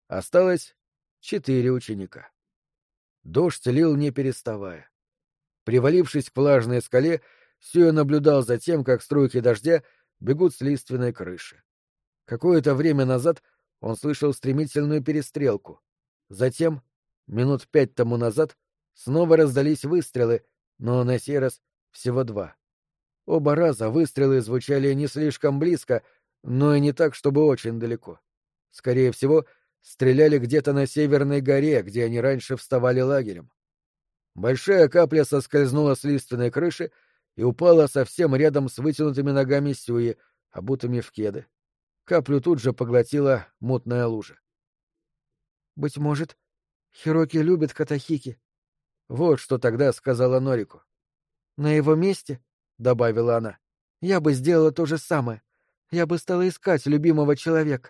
Осталось 4 ученика. Дождь лил не переставая. Привалившись к влажной скале, Сюэ наблюдал за тем, как струйки дождя бегут с лиственной крыши. Какое-то время назад он слышал стремительную перестрелку. Затем, минут 5 тому назад, снова раздались выстрелы, но на сей раз всего 2. Оба раза выстрелы звучали не слишком близко, но и не так, чтобы очень далеко. Скорее всего, стреляли где-то на Северной горе, где они раньше вставали лагерем. Большая капля соскользнула с лиственной крыши и упала совсем рядом с вытянутыми ногами Сюи, обутыми в кеды. Каплю тут же поглотила мутная лужа. «Быть может, Хироки любит Катахики?» Вот что тогда сказала Норико. «На его месте, — добавила она, — я бы сделала то же самое. Я бы стала искать любимого человека».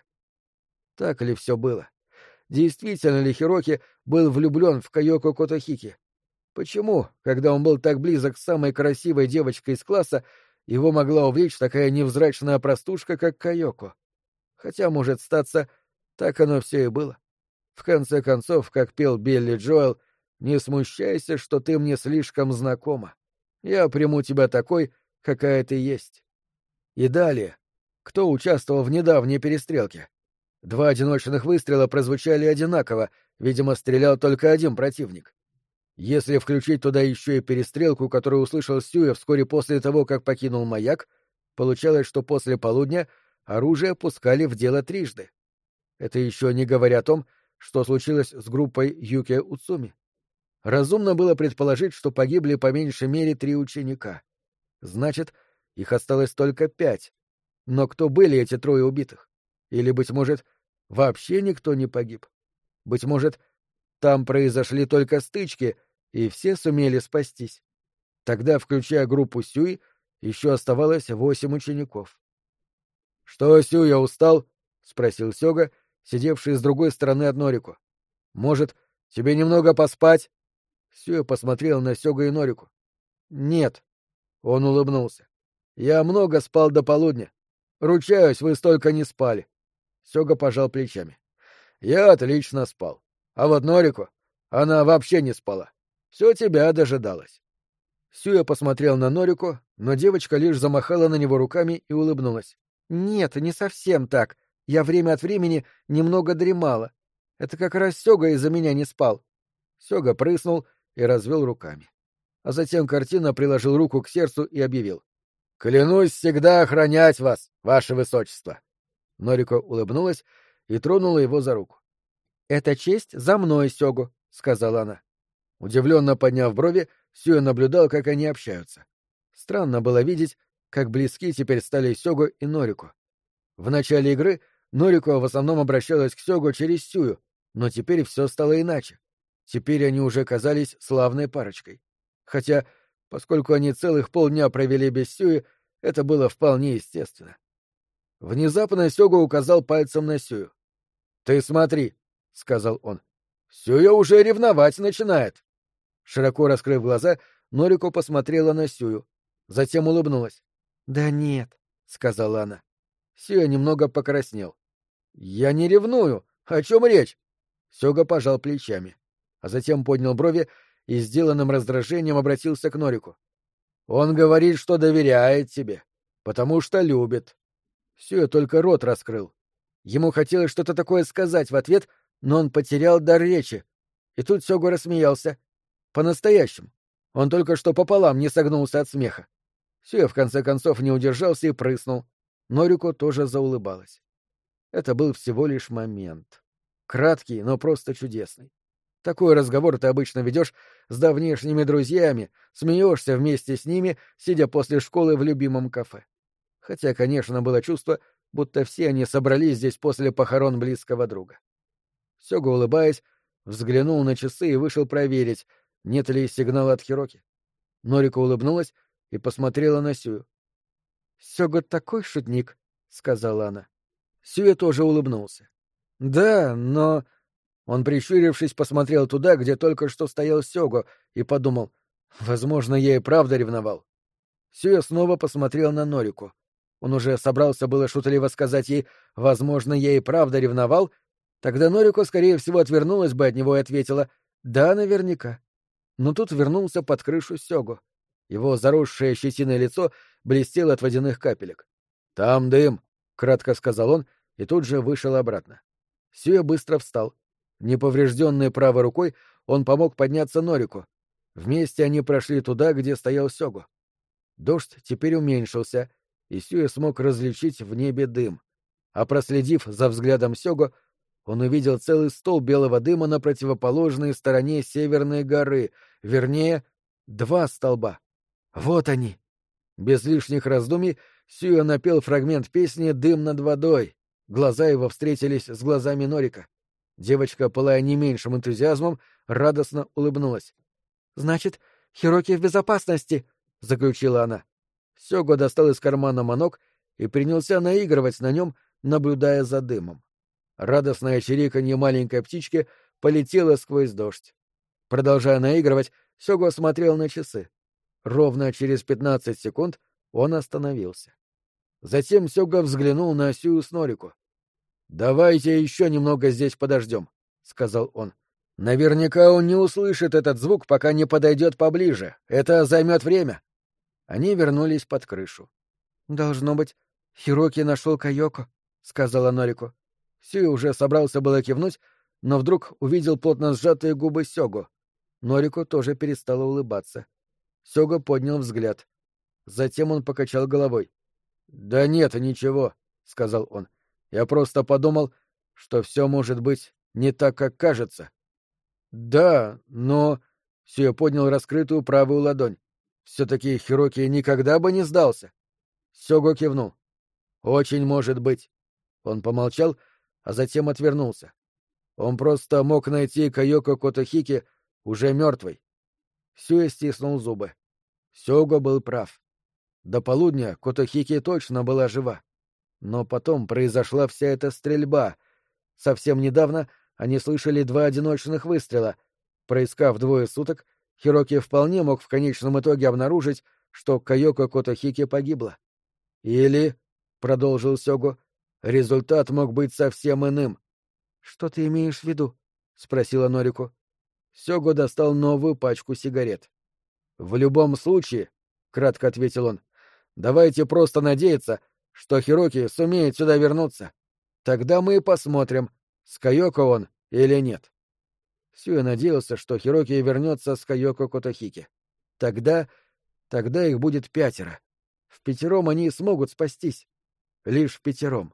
Так ли все было? Действительно ли Хироки был влюблен в Кайоко Котохики? Почему, когда он был так близок с самой красивой девочкой из класса, его могла увлечь такая невзрачная простушка, как Кайоко? Хотя, может статься, так оно все и было. В конце концов, как пел Билли Джоэл, «Не смущайся, что ты мне слишком знакома. Я приму тебя такой, какая ты есть». И далее. Кто участвовал в недавней перестрелке? 2 одиночных выстрела прозвучали одинаково, видимо, стрелял только один противник. Если включить туда еще и перестрелку, которую услышал Сюэ вскоре после того, как покинул маяк, получалось, что после полудня оружие пускали в дело трижды. Это еще не говоря о том, что случилось с группой Юки Уцуми. Разумно было предположить, что погибли по меньшей мере 3 ученика. Значит, их осталось только 5. Но кто были эти 3 убитых? Или, быть может, вообще никто не погиб? Быть может, там произошли только стычки, и все сумели спастись. Тогда, включая группу Сюи, еще оставалось 8 учеников. — Что, Сюя, устал? — спросил Сёга, сидевший с другой стороны от Норико. — Может, тебе немного поспать? Сюя посмотрел на Сёга и Норико. — Нет. Он улыбнулся. — Я много спал до полудня. Ручаюсь, вы столько не спали. Сёга пожал плечами. — Я отлично спал. А вот Норико, она вообще не спала. Все тебя дожидалась. Сюя посмотрел на Норико, но девочка лишь замахала на него руками и улыбнулась. — Нет, не совсем так. Я время от времени немного дремала. Это как раз Сёга из-за меня не спал. Сёга прыснул и развел руками. А затем картина приложил руку к сердцу и объявил. — Клянусь всегда охранять вас, ваше высочество. Норико улыбнулась и тронула его за руку. — Это честь за мной, Сёгу, — сказала она. Удивленно подняв брови, Сюэ наблюдал, как они общаются. Странно было видеть, как близки теперь стали Сёгу и Норико. В начале игры Норико в основном обращалась к Сёгу через Сюю, но теперь все стало иначе. Теперь они уже казались славной парочкой. Хотя, поскольку они целых полдня провели без Сюи, это было вполне естественно. Внезапно Сёга указал пальцем на Сюю. — Ты смотри, — сказал он. — Сюя уже ревновать начинает. Широко раскрыв глаза, Норико посмотрела на Сюю. Затем улыбнулась. — Да нет, — сказала она. Сюя немного покраснел. — Я не ревную. О чем речь? Сёга пожал плечами. А затем поднял брови и сделанным раздражением обратился к Норику. — Он говорит, что доверяет тебе, потому что любит. Сюя только рот раскрыл. Ему хотелось что-то такое сказать в ответ, но он потерял дар речи. И тут Сёга рассмеялся. По-настоящему. Он только что пополам не согнулся от смеха. Сюя в конце концов не удержался и прыснул. Норико тоже заулыбалась. Это был всего лишь момент. Краткий, но просто чудесный. Такой разговор ты обычно ведешь с давнишними друзьями, смеешься вместе с ними, сидя после школы в любимом кафе. Хотя, конечно, было чувство, будто все они собрались здесь после похорон близкого друга. Сёга, улыбаясь, взглянул на часы и вышел проверить, нет ли сигнала от Хироки. Норико улыбнулась и посмотрела на Сюю. — Сёга такой шутник, — сказала она. Сюя тоже улыбнулся. — Да, но... Он, прищурившись, посмотрел туда, где только что стоял Сёго, и подумал, возможно, я и правда ревновал. Сюя снова посмотрел на Норико. Он уже собрался было шутливо сказать ей «возможно, я и правда ревновал», Тогда Норико, скорее всего, отвернулась бы от него и ответила «да, наверняка». Но тут вернулся под крышу Сёгу. Его заросшее щетиной лицо блестело от водяных капелек. «Там дым», — кратко сказал он, и тут же вышел обратно. Сюэ быстро встал. Неповрежденной правой рукой он помог подняться Норику. Вместе они прошли туда, где стоял Сёгу. Дождь теперь уменьшился, и Сюэ смог различить в небе дым. А проследив за взглядом Сёгу, он увидел целый столб белого дыма на противоположной стороне Северной горы, вернее, два столба. Вот они! Без лишних раздумий Сюэ напел фрагмент песни «Дым над водой». Глаза его встретились с глазами Норика. Девочка, пылая не меньшим энтузиазмом, радостно улыбнулась. «Значит, Хироки в безопасности!» — заключила она. Сёго достал из кармана манок и принялся наигрывать на нем, наблюдая за дымом. Радостное чириканье маленькой птички полетело сквозь дождь. Продолжая наигрывать, Сёго смотрел на часы. Ровно через 15 секунд он остановился. Затем Сёго взглянул на Сюю с Норику. «Давайте еще немного здесь подождем», — сказал он. «Наверняка он не услышит этот звук, пока не подойдет поближе. Это займет время». Они вернулись под крышу. «Должно быть, Хироки нашел Кайоко», — сказала Норику. Сюя уже собрался было кивнуть, но вдруг увидел плотно сжатые губы Сёго. Норику тоже перестала улыбаться. Сёго поднял взгляд. Затем он покачал головой. «Да нет, ничего», — сказал он. «Я просто подумал, что все может быть не так, как кажется». «Да, но...» — Сюя поднял раскрытую правую ладонь. «Все-таки Хироки никогда бы не сдался». Сёго кивнул. «Очень может быть». Он помолчал, а затем отвернулся. Он просто мог найти Кайоко Котохики уже мертвой. Сюэ стиснул зубы. Сёго был прав. До полудня Котохики точно была жива. Но потом произошла вся эта стрельба. Совсем недавно они слышали 2 одиночных выстрела. Проискав 2 суток, Хироки вполне мог в конечном итоге обнаружить, что Кайоко Котохики погибла. Или, — продолжил Сёго, — результат мог быть совсем иным. — Что ты имеешь в виду? — спросила Норику. Сёго достал новую пачку сигарет. — В любом случае, — кратко ответил он, — давайте просто надеяться, что Хироки сумеет сюда вернуться. Тогда мы и посмотрим, с Кайоко он или нет. Сюэ надеялся, что Хироки вернется с Кайоко Котохики. Тогда их будет 5. В 5 они смогут спастись. Лишь в 5.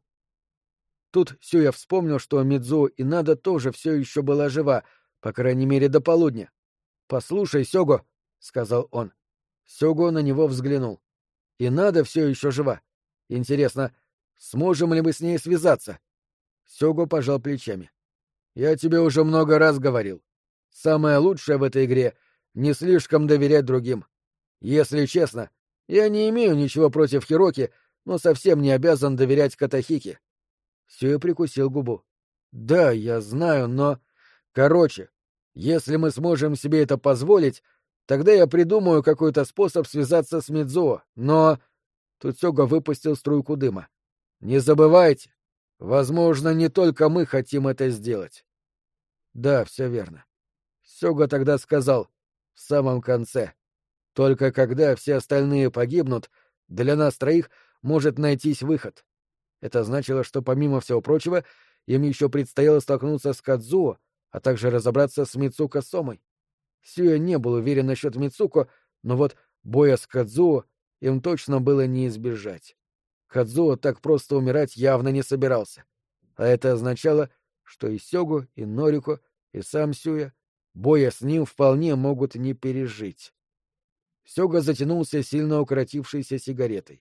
Тут Сюя вспомнил, что Мидзуо Инада тоже все еще была жива, по крайней мере, до полудня. «Послушай, Сёго», — сказал он. Сёго на него взглянул. «Инада все еще жива. Интересно, сможем ли мы с ней связаться?» Сёго пожал плечами. «Я тебе уже много раз говорил. Самое лучшее в этой игре — не слишком доверять другим. Если честно, я не имею ничего против Хироки, но совсем не обязан доверять Котохике». Сюэ прикусил губу. «Да, я знаю, но... Короче, если мы сможем себе это позволить, тогда я придумаю какой-то способ связаться с Мидзуо, но...» Тут Сёго выпустил струйку дыма. «Не забывайте, возможно, не только мы хотим это сделать». Да, все верно. Сёго тогда сказал, в самом конце. Только когда все остальные погибнут, для нас 3 может найтись выход. Это значило, что, помимо всего прочего, им еще предстояло столкнуться с Кадзуо, а также разобраться с Мицуко Сомой. Сюэ не был уверен насчет Мицуко, но вот боя с Кадзуо им точно было не избежать. Кадзуо так просто умирать явно не собирался. А это означало, что и Сёгу, и Норико, и сам Сюэ боя с ним вполне могут не пережить. Сёга затянулся сильно укоротившейся сигаретой.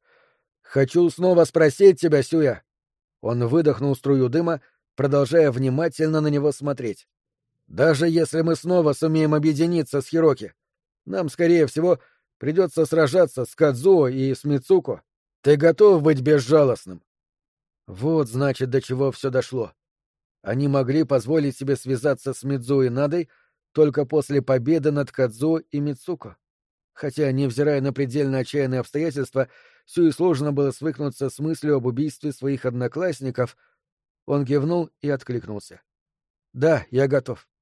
«Хочу снова спросить тебя, Сюя!» Он выдохнул струю дыма, продолжая внимательно на него смотреть. «Даже если мы снова сумеем объединиться с Хироки, нам, скорее всего, придется сражаться с Кадзуо и с Мицуко. Ты готов быть безжалостным?» Вот, значит, до чего все дошло. Они могли позволить себе связаться с Мидзуо Инадой только после победы над Кадзуо и Мицуко. Хотя, невзирая на предельно отчаянные обстоятельства, Сюе сложно было свыкнуться с мыслью об убийстве своих одноклассников. Он кивнул и откликнулся. «Да, я готов».